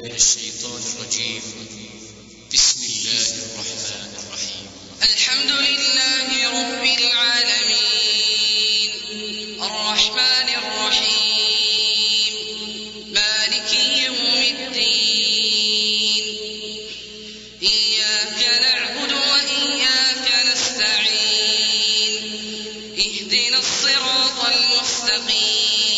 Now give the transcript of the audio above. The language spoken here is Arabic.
من الشيطان الرجيم. بسم الله الرحمن الرحيم. الحمد لله رب العالمين الرحمن الرحيم مالك يوم الدين إياك نعبد وإياك نستعين اهدنا الصراط المستقيم